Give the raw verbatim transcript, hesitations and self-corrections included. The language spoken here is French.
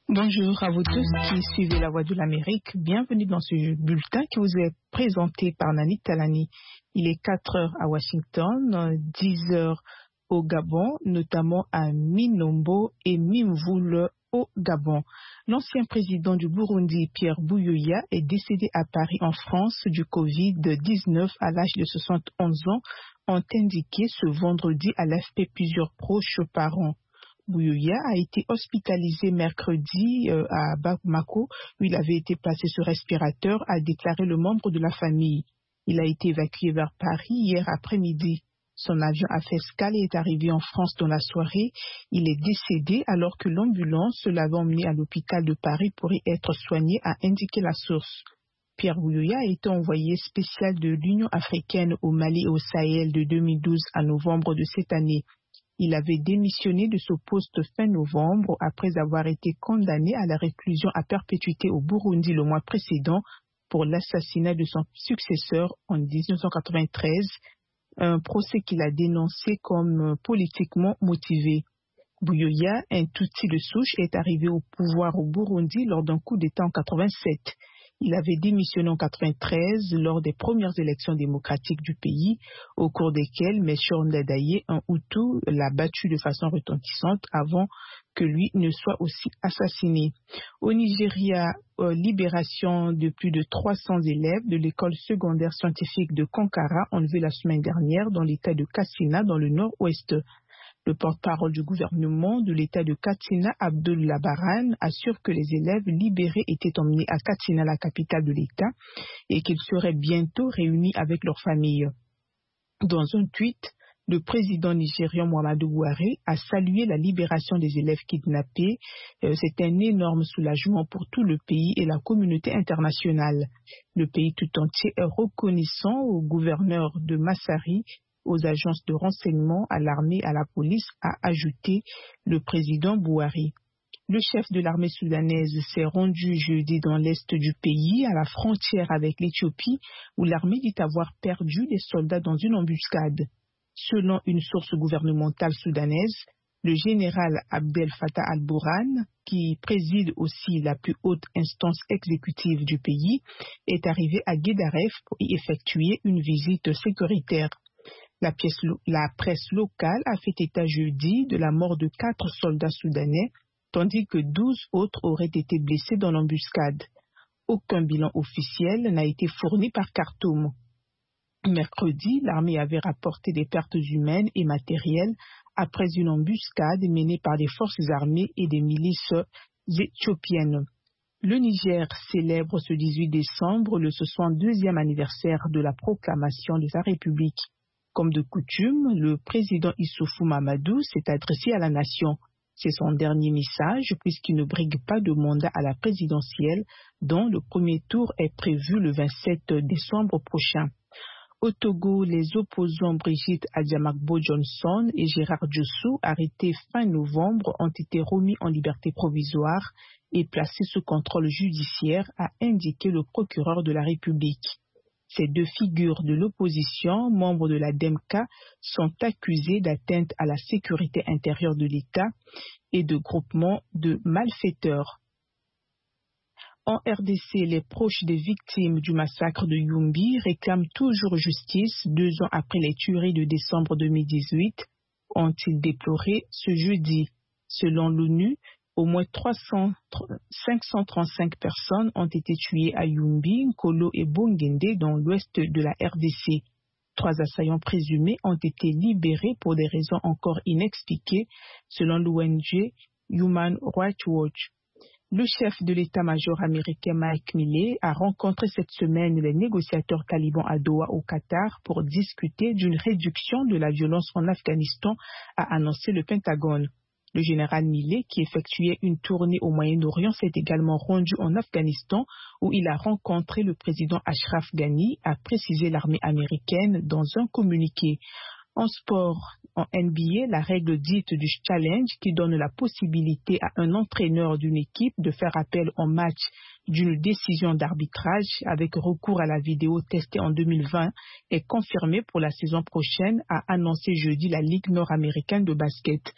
Bonjour à vous tous qui suivez La Voix de l'Amérique. Bienvenue dans ce bulletin qui vous est présenté par Nani Talani. Il est quatre heures à Washington, dix heures au Gabon, notamment à Minombo et Mimvoul au Gabon. L'ancien président du Burundi, Pierre Buyoya, est décédé à Paris en France du covid dix-neuf à l'âge de soixante et onze ans, ont indiqué ce vendredi à l'A F P plusieurs proches parents. Buyoya a été hospitalisé mercredi euh, à Bamako, où il avait été placé sur respirateur, a déclaré le membre de la famille. Il a été évacué vers Paris hier après-midi. Son avion a fait escale et est arrivé en France dans la soirée. Il est décédé alors que l'ambulance l'avait emmené à l'hôpital de Paris pour y être soigné, a indiqué la source. Pierre Buyoya a été envoyé spécial de l'Union africaine au Mali et au Sahel de deux mille douze à novembre de cette année. Il avait démissionné de ce poste fin novembre après avoir été condamné à la réclusion à perpétuité au Burundi le mois précédent pour l'assassinat de son successeur en dix-neuf cent quatre-vingt-treize, un procès qu'il a dénoncé comme politiquement motivé. Buyoya, un Tutsi de souche, est arrivé au pouvoir au Burundi lors d'un coup d'État en quatre-vingt-sept. Il avait démissionné en quatre-vingt-treize lors des premières élections démocratiques du pays, au cours desquelles Melchior Ndadaye, un Hutu, l'a battu de façon retentissante avant que lui ne soit aussi assassiné. Au Nigeria, euh, libération de plus de trois cents élèves de l'école secondaire scientifique de Kankara enlevés la semaine dernière dans l'état de Katsina, dans le nord-ouest. Le porte-parole du gouvernement de l'État de Katsina, Abdul Labaran, assure que les élèves libérés étaient emmenés à Katsina, la capitale de l'État, et qu'ils seraient bientôt réunis avec leurs familles. Dans un tweet, le président nigérian Muhammadu Buhari a salué la libération des élèves kidnappés. Euh, C'est un énorme soulagement pour tout le pays et la communauté internationale. Le pays tout entier est reconnaissant au gouverneur de Massari, aux agences de renseignement, à l'armée, à la police, a ajouté le président Buhari. Le chef de l'armée soudanaise s'est rendu jeudi dans l'est du pays, à la frontière avec l'Éthiopie, où l'armée dit avoir perdu des soldats dans une embuscade. Selon une source gouvernementale soudanaise, le général Abdel Fattah al-Burhan, qui préside aussi la plus haute instance exécutive du pays, est arrivé à Guédaref pour y effectuer une visite sécuritaire. La, pièce, la presse locale a fait état jeudi de la mort de quatre soldats soudanais, tandis que douze autres auraient été blessés dans l'embuscade. Aucun bilan officiel n'a été fourni par Khartoum. Mercredi, l'armée avait rapporté des pertes humaines et matérielles après une embuscade menée par des forces armées et des milices éthiopiennes. Le Niger célèbre ce dix-huit décembre le soixante-deuxième anniversaire de la proclamation de sa République. Comme de coutume, le président Issoufou Mamadou s'est adressé à la nation. C'est son dernier message puisqu'il ne brigue pas de mandat à la présidentielle dont le premier tour est prévu le vingt-sept décembre prochain. Au Togo, les opposants Brigitte Adiamagbo Johnson et Gérard Diossou, arrêtés fin novembre, ont été remis en liberté provisoire et placés sous contrôle judiciaire, a indiqué le procureur de la République. Ces deux figures de l'opposition, membres de la D E M K A, sont accusées d'atteinte à la sécurité intérieure de l'État et de groupement de malfaiteurs. En R D C, les proches des victimes du massacre de Yumbi réclament toujours justice deux ans après les tueries de décembre deux mille dix-huit, ont-ils déploré ce jeudi. Selon l'ONU, au moins cinq cent trente-cinq personnes ont été tuées à Yumbi, Nkolo et Bongende dans l'ouest de la R D C. Trois assaillants présumés ont été libérés pour des raisons encore inexpliquées, selon l'O N G Human Rights Watch. Le chef de l'état-major américain Mike Milley a rencontré cette semaine les négociateurs talibans à Doha au Qatar pour discuter d'une réduction de la violence en Afghanistan, a annoncé le Pentagone. Le général Milley, qui effectuait une tournée au Moyen-Orient, s'est également rendu en Afghanistan où il a rencontré le président Ashraf Ghani, a précisé l'armée américaine dans un communiqué. En sport, en N B A, la règle dite du challenge qui donne la possibilité à un entraîneur d'une équipe de faire appel en match d'une décision d'arbitrage avec recours à la vidéo testée en deux mille vingt est confirmée pour la saison prochaine, a annoncé jeudi la Ligue nord-américaine de basket.